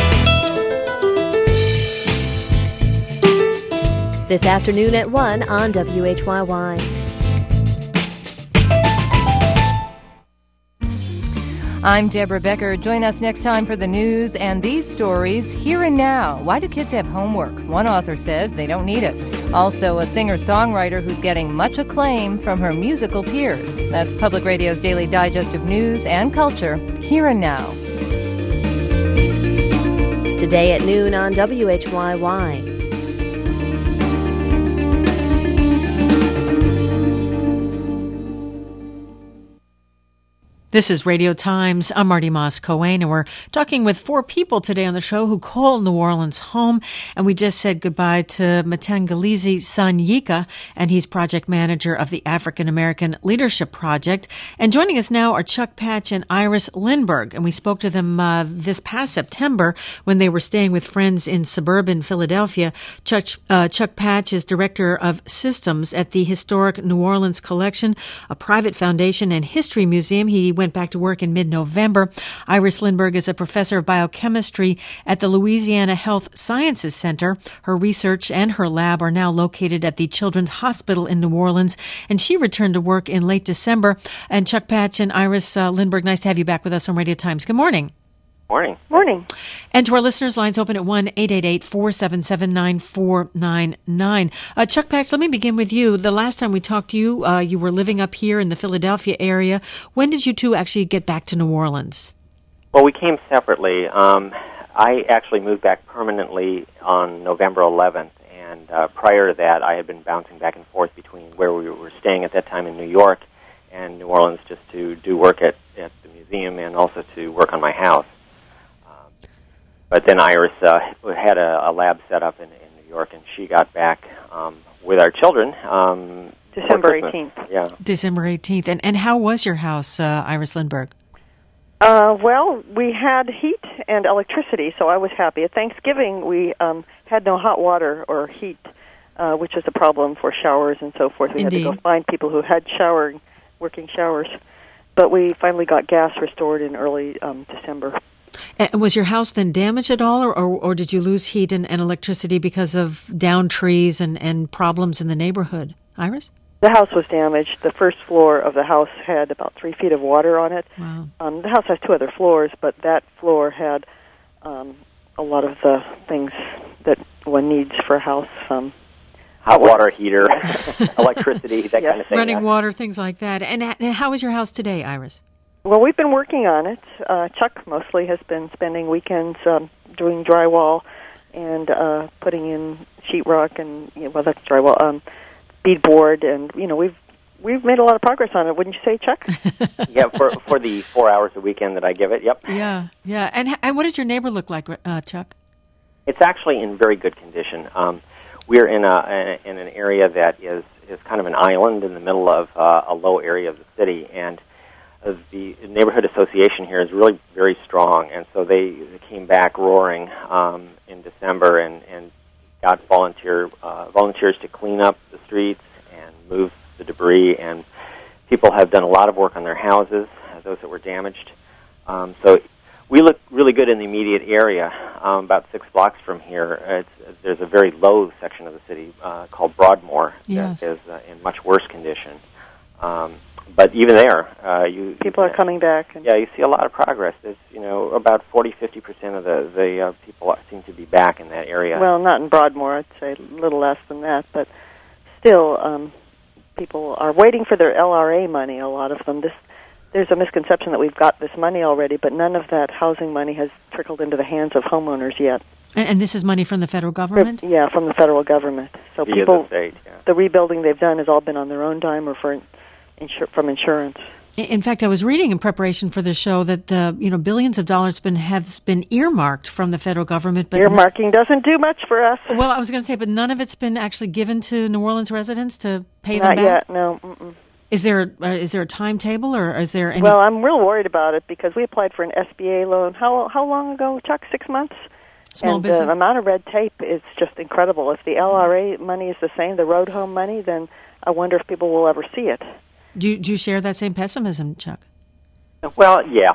This afternoon at one on W H Y Y. I'm Deborah Becker. Join us next time for the news and these stories here and now. Why do kids have homework? One author says they don't need it. Also, a singer-songwriter who's getting much acclaim from her musical peers. That's Public Radio's daily digest of news and culture here and now. Today at noon on W H Y Y. This is Radio Times. I'm Marty Moss Cohen, and we're talking with four people today on the show who call New Orleans home. And we just said goodbye to Matangalizi Sanyika, and he's project manager of the African American Leadership Project. And joining us now are Chuck Patch and Iris Lindberg. And we spoke to them uh, this past September when they were staying with friends in suburban Philadelphia. Chuck, uh, Chuck Patch is director of systems at the Historic New Orleans Collection, a private foundation and history museum. He went back to work in mid-November. Iris Lindberg is a professor of biochemistry at the Louisiana Health Sciences Center. Her research and her lab are now located at the Children's Hospital in New Orleans, and she returned to work in late December. And Chuck Patch and Iris uh, Lindberg, nice to have you back with us on Radio Times. Good morning. Morning. Morning. And to our listeners, lines open at one eight eight eight, four seven seven, nine four nine nine. Uh, Chuck Patch, let me begin with you. The last time we talked to you, uh, you were living up here in the Philadelphia area. When did you two actually get back to New Orleans? Well, we came separately. Um, I actually moved back permanently on November eleventh, and uh, prior to that, I had been bouncing back and forth between where we were staying at that time in New York and New Orleans just to do work at, at the museum and also to work on my house. But then Iris uh, had a, a lab set up in, in New York, and she got back um, with our children. Um, December eighteenth. Yeah. December eighteenth. And and how was your house, uh, Iris Lindberg? Uh, well, we had heat and electricity, so I was happy. At Thanksgiving, we um, had no hot water or heat, uh, which is a problem for showers and so forth. We Indeed. had to go find people who had showering, working showers. But we finally got gas restored in early um, December. And was your house then damaged at all, or, or, or did you lose heat and, and electricity because of downed trees and, and problems in the neighborhood? Iris? The house was damaged. The first floor of the house had about three feet of water on it. Wow. Um, the house has two other floors, but that floor had um, a lot of the things that one needs for a house. Um, Hot water heater, electricity, that yes. kind of thing. Running yeah. water, things like that. And, and how is your house today, Iris? Well, we've been working on it. Uh, Chuck mostly has been spending weekends um, doing drywall and uh, putting in sheetrock and, you know, well, that's drywall, um, beadboard, and, you know, we've we've made a lot of progress on it, wouldn't you say, Chuck? Yeah, for for the four hours a weekend that I give it, yep. Yeah, yeah. And and what does your neighbor look like, uh, Chuck? It's actually in very good condition. Um, we're in a in an area that is, is kind of an island in the middle of uh, a low area of the city, and the neighborhood association here is really very strong, and so they, they came back roaring um, in December and, and got volunteer uh, volunteers to clean up the streets and move the debris, and people have done a lot of work on their houses, uh, those that were damaged. Um, so we look really good in the immediate area, um, about six blocks from here. It's, there's a very low section of the city uh, called Broadmoor yes. that is uh, in much worse condition. Um, But even there, uh, you people you, are coming back. And yeah, you see a lot of progress. There's, you know, about forty, fifty percent of the the uh, people seem to be back in that area. Well, not in Broadmoor. I'd say a little less than that, but still, um, people are waiting for their L R A money. A lot of them. This there's a misconception that we've got this money already, but none of that housing money has trickled into the hands of homeowners yet. And, and this is money from the federal government? For, yeah, from the federal government. So Via people, the state, yeah. the rebuilding they've done has all been on their own dime or for. Insur- from insurance. In fact, I was reading in preparation for the show that uh, you know billions of dollars been have been earmarked from the federal government. But earmarking no- doesn't do much for us. Well, I was going to say, but none of it's been actually given to New Orleans residents to pay Not them back. Not yet. No. Mm-mm. Is there uh, is there a timetable, or is there any? Well, I'm real worried about it because we applied for an S B A loan. How how long ago, Chuck? Six months. Small and business. the amount of red tape is just incredible. If the L R A money is the same, the road home money, then I wonder if people will ever see it. Do you, do you share that same pessimism, Chuck? Well, yeah.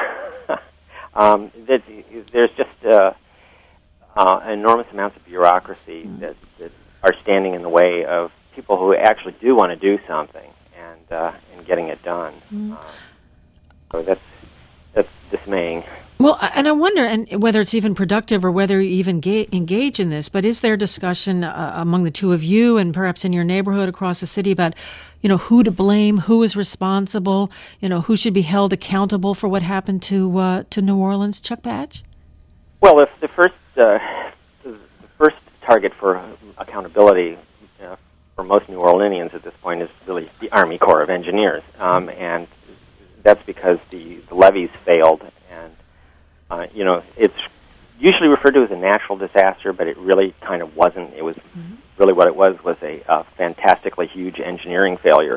um, that, there's just uh, uh, enormous amounts of bureaucracy mm. that, that are standing in the way of people who actually do want to do something and uh, and getting it done. Mm. Uh, so that's that's dismaying. Well, and I wonder, and whether it's even productive or whether you even ga- engage in this, but is there discussion uh, among the two of you and perhaps in your neighborhood across the city about, you know, who to blame, who is responsible, you know, who should be held accountable for what happened to uh, to New Orleans? Chuck Batch? Well, if the first uh, the first target for accountability uh, for most New Orleanians at this point is really the Army Corps of Engineers, um, and that's because the, the levees failed. And Uh, you know, it's usually referred to as a natural disaster, but it really kind of wasn't. It was mm-hmm. really what it was was a, a fantastically huge engineering failure.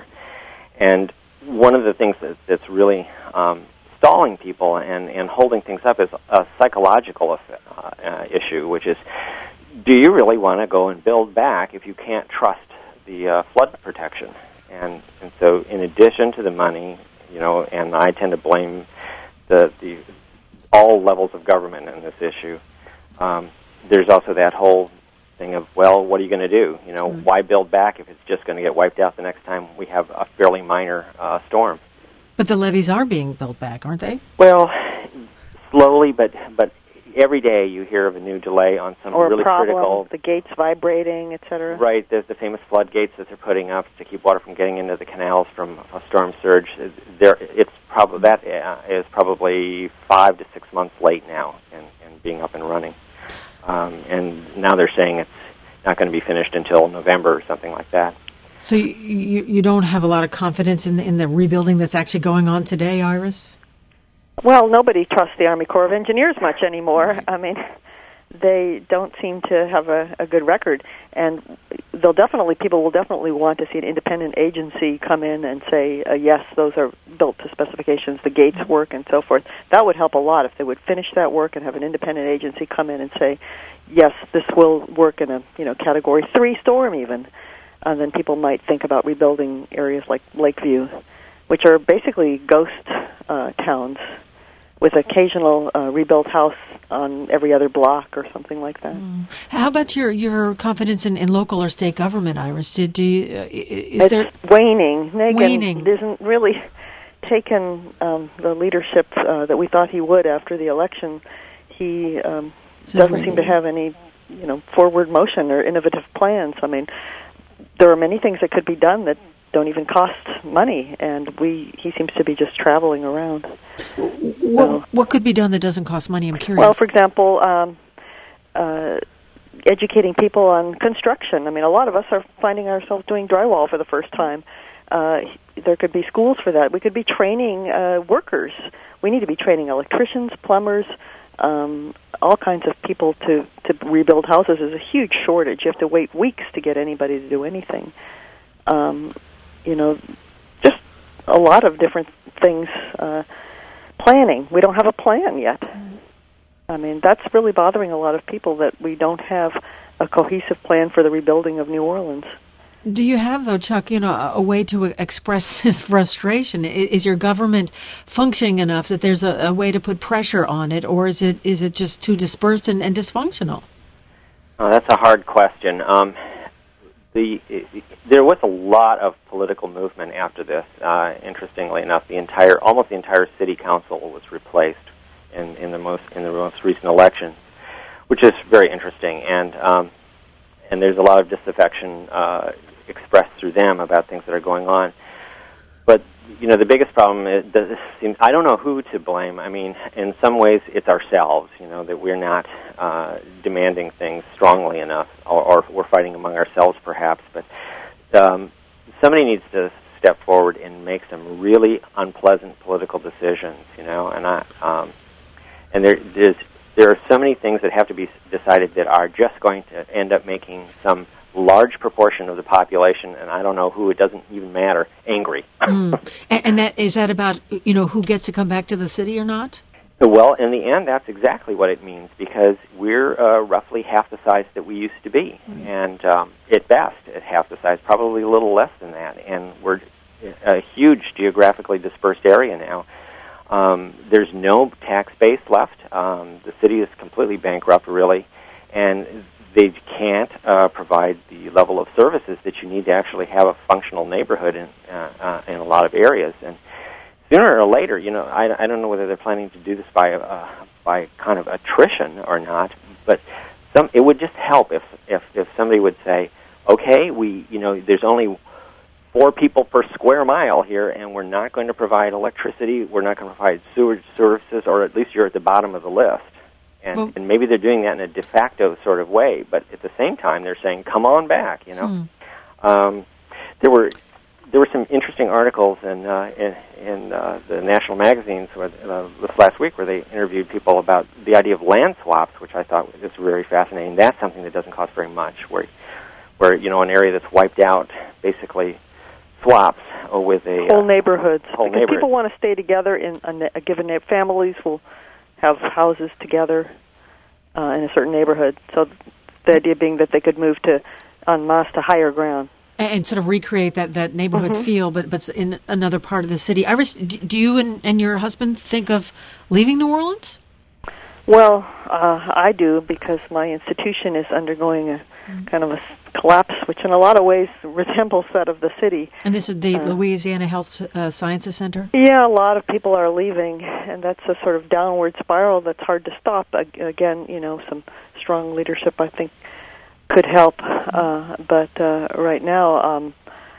And one of the things that, that's really um, stalling people and, and holding things up is a psychological uh, uh, issue, which is, do you really want to go and build back if you can't trust the uh, flood protection? And and so in addition to the money, you know, and I tend to blame the the all levels of government in this issue. Um, there's also that whole thing of, well, what are you going to do? You know, mm-hmm. why build back if it's just going to get wiped out the next time we have a fairly minor uh, storm? But the levees are being built back, aren't they? Well, slowly, but but every day you hear of a new delay on some or really problem, critical... the gates vibrating, et cetera. Right, there's the famous floodgates that they're putting up to keep water from getting into the canals from a storm surge. There, it's probably that uh, is probably five to six months late now in, in being up and running. Um, and now they're saying it's not going to be finished until November or something like that. So you, you, you don't have a lot of confidence in, in the rebuilding that's actually going on today, Iris? Well, nobody trusts the Army Corps of Engineers much anymore. I mean, they don't seem to have a, a good record, and they'll definitely people will definitely want to see an independent agency come in and say, uh, yes, those are built to specifications, the gates work, and so forth. That would help a lot if they would finish that work and have an independent agency come in and say, yes, this will work in a you know Category three storm even, and then people might think about rebuilding areas like Lakeview, which are basically ghost uh, towns, with occasional uh, rebuilt house on every other block or something like that. Mm. How about your your confidence in, in local or state government, Iris? Did do you, uh, is it's there waning? Nagin waning. isn't really taken um, the leadership uh, that we thought he would after the election. He um, doesn't seem to have any, you know, forward motion or innovative plans. I mean, there are many things that could be done that don't even cost money, and we he seems to be just traveling around. What, so, what could be done that doesn't cost money? I'm curious. Well, for example, um, uh, educating people on construction. I mean, a lot of us are finding ourselves doing drywall for the first time. Uh, there could be schools for that. We could be training uh, workers. We need to be training electricians, plumbers, um, all kinds of people to, to rebuild houses. There's a huge shortage. You have to wait weeks to get anybody to do anything. Um, you know, just a lot of different things. Uh, planning. We don't have a plan yet. I mean, that's really bothering a lot of people, that we don't have a cohesive plan for the rebuilding of New Orleans. Do you have, though, Chuck, you know, a, a way to express this frustration? Is, is your government functioning enough that there's a, a way to put pressure on it, or is it is it just too dispersed and, and dysfunctional? Oh, that's a hard question. Um, the it, there was a lot of political movement after this. Uh, interestingly enough, the entire almost the entire city council was replaced in, in the most in the most recent election, which is very interesting. And um, and there's a lot of disaffection uh, expressed through them about things that are going on. But you know, the biggest problem is, does seem, I don't know who to blame. I mean, in some ways, it's ourselves. You know, that we're not uh, demanding things strongly enough, or, or we're fighting among ourselves, perhaps. But um, somebody needs to step forward and make some really unpleasant political decisions. You know, and I um, and there there's, there are so many things that have to be decided that are just going to end up making some large proportion of the population, and I don't know who, it doesn't even matter, angry. mm. and, and that is that about, you know, who gets to come back to the city or not? Well, in the end, that's exactly what it means, because we're uh, roughly half the size that we used to be, mm. and um, at best, at half the size, probably a little less than that, and we're a huge geographically dispersed area now. Um, there's no tax base left. Um, the city is completely bankrupt, really, and they can't uh, provide the level of services that you need to actually have a functional neighborhood in uh, uh, in a lot of areas. And sooner or later, you know, I, I don't know whether they're planning to do this by uh, by kind of attrition or not, but some it would just help if if if somebody would say, okay, we you know, there's only four people per square mile here, and we're not going to provide electricity, we're not going to provide sewage services, or at least you're at the bottom of the list. And, well, and maybe they're doing that in a de facto sort of way, but at the same time they're saying, come on back, you know. Hmm. Um, there were there were some interesting articles in uh, in, in uh, the national magazines where, uh, this last week where they interviewed people about the idea of land swaps, which I thought was very fascinating. That's something that doesn't cost very much, where, where you know, an area that's wiped out basically swaps with a whole uh, neighborhoods. Whole because neighborhood. People want to stay together in a, a given na- families will have houses together uh, in a certain neighborhood. So the idea being that they could move to en masse to higher ground. And, and sort of recreate that, that neighborhood mm-hmm. feel, but but in another part of the city. Iris, do you and, and your husband think of leaving New Orleans? Well, uh, I do, because my institution is undergoing a mm-hmm. kind of a collapse, which in a lot of ways resembles that of the city. And this is the uh, Louisiana Health uh, Sciences Center? Yeah, a lot of people are leaving, and that's a sort of downward spiral that's hard to stop. Again, you know, some strong leadership, I think, could help. Uh, but uh, right now, um,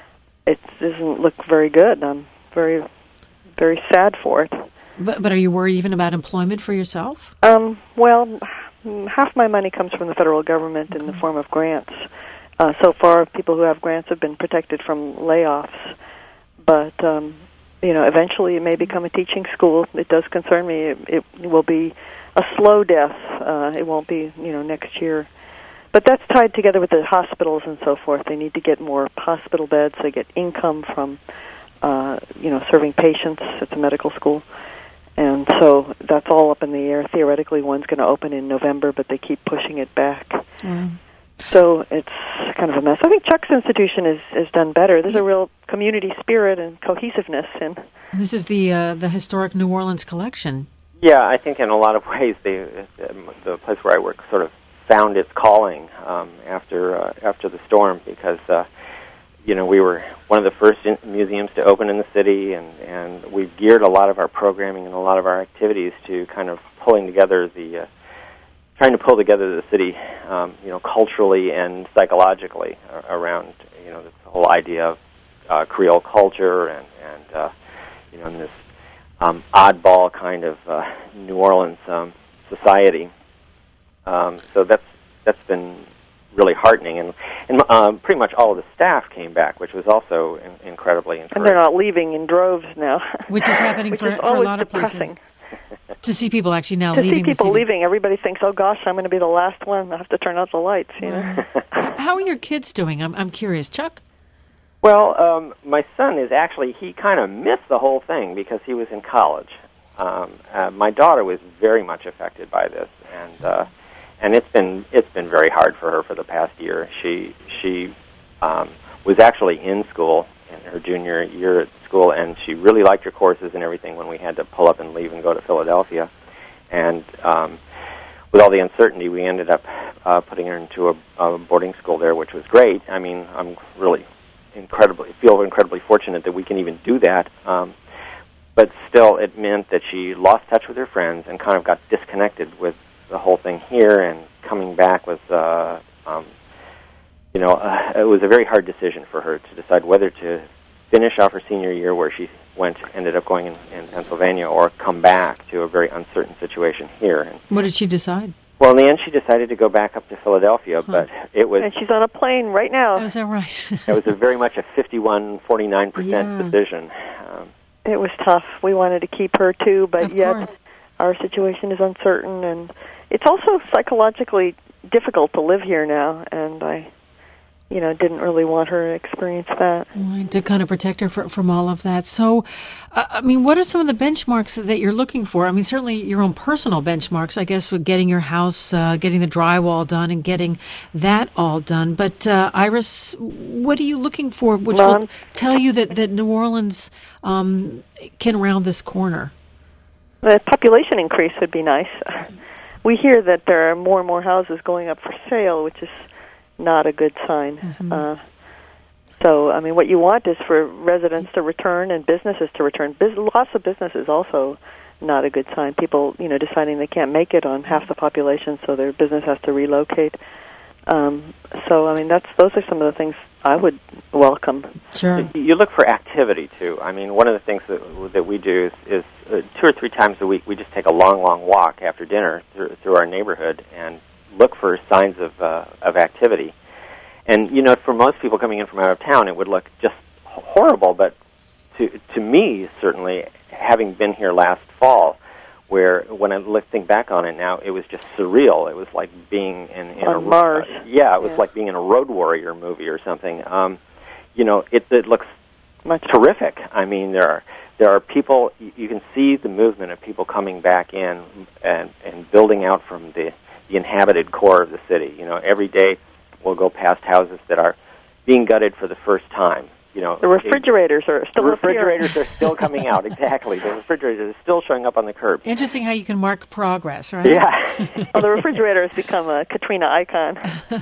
it doesn't look very good. I'm very, very sad for it. But, but are you worried even about employment for yourself? Um, well, half my money comes from the federal government okay. in the form of grants. Uh, so far, people who have grants have been protected from layoffs. But, um, you know, eventually it may become a teaching school. It does concern me. It, it will be a slow death. Uh, it won't be, you know, next year. But that's tied together with the hospitals and so forth. They need to get more hospital beds. They get income from, uh, you know, serving patients at the medical school. And so that's all up in the air. Theoretically, one's going to open in November, but they keep pushing it back. Mm. So it's kind of a mess. I think Chuck's institution is has done better. There's a real community spirit and cohesiveness. In this is the uh, the historic New Orleans collection. Yeah, I think in a lot of ways they, the place where I work sort of found its calling um, after uh, after the storm, because uh, you know we were one of the first in- museums to open in the city, and and we've geared a lot of our programming and a lot of our activities to kind of pulling together the. Uh, trying to pull together the city, um, you know, culturally and psychologically uh, around, you know, this whole idea of uh, Creole culture and, and uh, you know, in this um, oddball kind of uh, New Orleans um, society. Um, so that's that's been really heartening, and and um, pretty much all of the staff came back, which was also in- incredibly encouraging. And they're not leaving in droves now, which is happening which for, is for a lot depressing. of places. To see people actually now to leaving see people the city. leaving, everybody thinks, "Oh gosh, I'm going to be the last one. I have to turn out the lights." You know. How are your kids doing? I'm I'm curious, Chuck. Well, um, my son is actually he kind of missed the whole thing because he was in college. Um, uh, my daughter was very much affected by this, and uh, and it's been it's been very hard for her for the past year. She she um, was actually in school in her junior year at school, and she really liked her courses and everything when we had to pull up and leave and go to Philadelphia. And um, with all the uncertainty, we ended up uh, putting her into a, a boarding school there, which was great. I mean, I'm really incredibly feel incredibly fortunate that we can even do that. Um, but still, it meant that she lost touch with her friends and kind of got disconnected with the whole thing here, and coming back was, uh, um, you know, uh, it was a very hard decision for her to decide whether to finish off her senior year, where she went, ended up going in, in Pennsylvania, or come back to a very uncertain situation here. And what did she decide? Well, in the end, she decided to go back up to Philadelphia, huh. but it was... And she's on a plane right now. Oh, is that right? It was a very much a fifty-one forty-nine percent yeah. decision. Um, it was tough. We wanted to keep her, too, but of yet course. Our situation is uncertain, and it's also psychologically difficult to live here now, and I... you know, didn't really want her to experience that. Right, to kind of protect her for, from all of that. So, uh, I mean, what are some of the benchmarks that you're looking for? I mean, certainly your own personal benchmarks, I guess, with getting your house, uh, getting the drywall done and getting that all done. But, uh, Iris, what are you looking for, which Mom? will tell you that, that New Orleans um, can round this corner? The population increase would be nice. We hear that there are more and more houses going up for sale, which is not a good sign. Mm-hmm. Uh, So, I mean, what you want is for residents to return and businesses to return. Bus- loss of business is also not a good sign. People, you know, deciding they can't make it on half the population, so their business has to relocate. Um, so, I mean, that's those are some of the things I would welcome. Sure. You look for activity, too. I mean, one of the things that that we do is, is uh, two or three times a week, we just take a long, long walk after dinner through, through our neighborhood and look for signs of uh, of activity. And, you know, for most people coming in from out of town, it would look just horrible. But to to me, certainly, having been here last fall, where when I look, think back on it now, it was just surreal. It was like being in, in on a Mars. Uh, yeah, it was yeah. like being in a Road Warrior movie or something. Um, you know, it, it looks Much terrific. I mean, there are there are people. You, you can see the movement of people coming back in and and building out from the the inhabited core of the city. You know, every day we'll go past houses that are being gutted for the first time. You know, the refrigerators are still the refrigerators appearing. are still coming out. Exactly, the refrigerators are still showing up on the curb. Interesting how you can mark progress, right? Yeah. Well, the refrigerator has become a Katrina icon.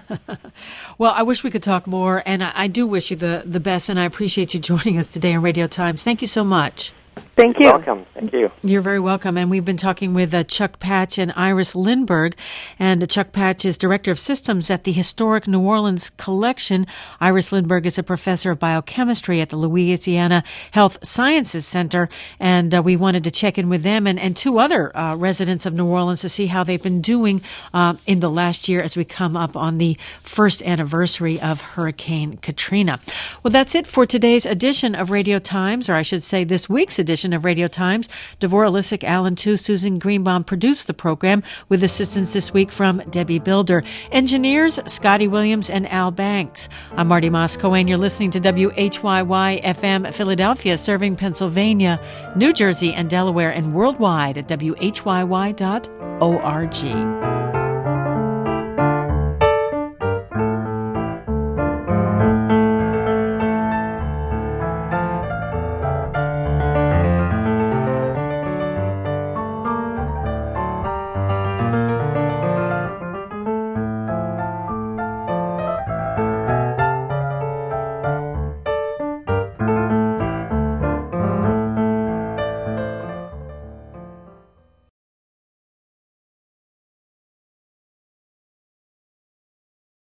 Well, I wish we could talk more, and I, I do wish you the, the best, and I appreciate you joining us today on Radio Times. Thank you so much. Thank you. Welcome. Thank you. You're very welcome. And we've been talking with uh, Chuck Patch and Iris Lindberg. And uh, Chuck Patch is Director of Systems at the Historic New Orleans Collection. Iris Lindberg is a professor of biochemistry at the Louisiana Health Sciences Center. And uh, we wanted to check in with them and, and two other uh, residents of New Orleans to see how they've been doing uh, in the last year as we come up on the first anniversary of Hurricane Katrina. Well, that's it for today's edition of Radio Times, or I should say this week's edition of Radio Times. Devorah Lisick, Alan Tu, Susan Greenbaum produced the program with assistance this week from Debbie Builder. Engineers, Scotty Williams and Al Banks. I'm Marty Moss-Cohen. You're listening to W H Y Y F M Philadelphia, serving Pennsylvania, New Jersey, and Delaware, and worldwide at W H Y Y dot org.